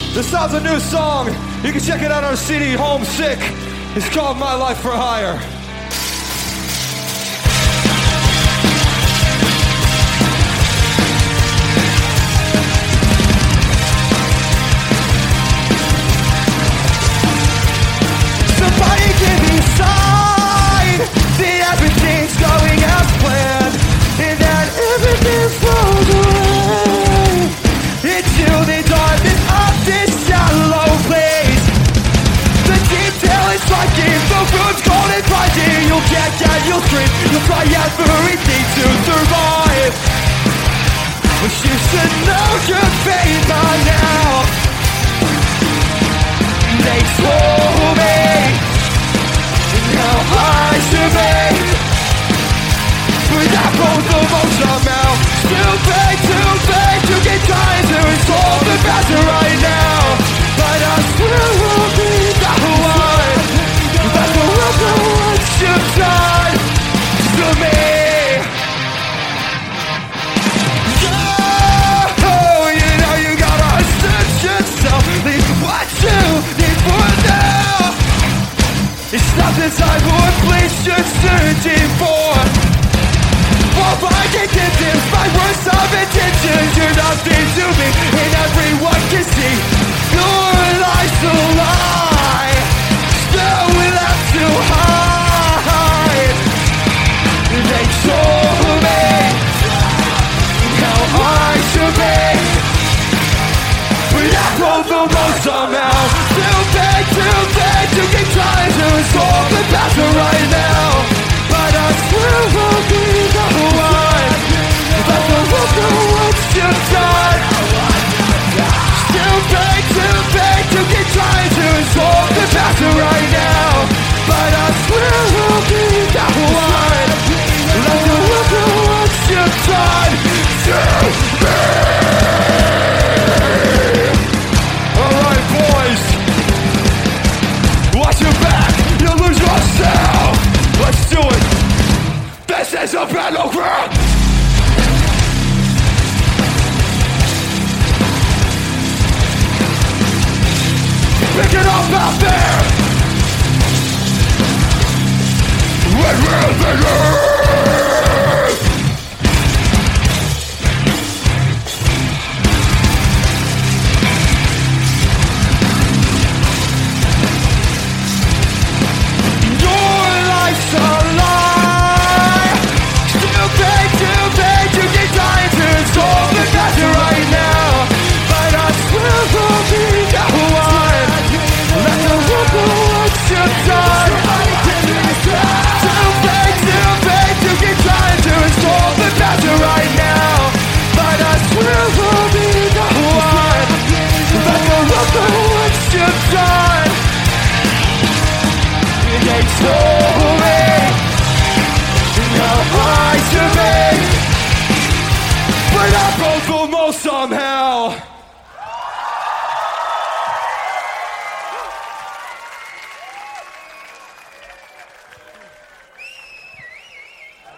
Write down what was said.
This sounds a new song. You can check it out on our CD, Homesick. It's called My Life for Hire. Somebody give me a sign that everything's going as planned and that everything falls away until the darkness of this shallow place. The detail is striking, the room's cold and blinding. You'll get down, you'll scream, you'll try everything to survive, but you should know your fate by now. They told me how I should be, but I broke the most somehow. Too big to get trying to resolve the past right now. But I swear I'll be the one that will remember what you've done to me. Oh, you know you gotta search yourself. Leave what you need for now. It's not the time or place you're searching for. For finding distance, my worst of intentions. You're nothing to me, and everyone can see your life's a lie. Still we'll have to hide. They told me how I should be, but I broke the most somehow. Too big to keep trying to resolve the past right now. But I swear I'll be the one that will remember what you've done. Too big to keep trying to resolve the past right now. But I swear I'll be the one that will remember what you've done to me. Alright boys, watch your back, you'll lose yourself. Let's do it. This is a battleground. Pick it up out there. When we'll begin. Somehow